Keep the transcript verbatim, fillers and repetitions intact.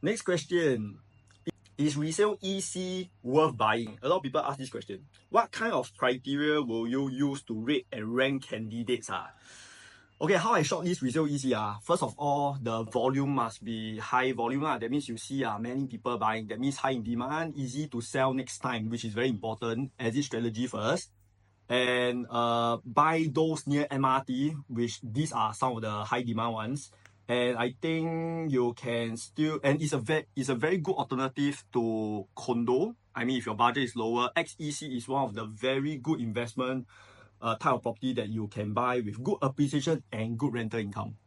Next question. Is resale E C worth buying? A lot of people ask this question. What kind of criteria will you use to rate and rank candidates? Ah? Okay, how I shortlist resale E C? Ah? First of all, the volume must be high volume. Ah. That means you see ah, many people buying. That means high in demand, easy to sell next time, which is very important. Exit strategy first. And uh, buy those near M R T, which these are some of the high demand ones. And I think you can still, and it's a very, it's a very good alternative to condo. I mean, if your budget is lower, X E C is one of the very good investment uh, type of property that you can buy with good appreciation and good rental income.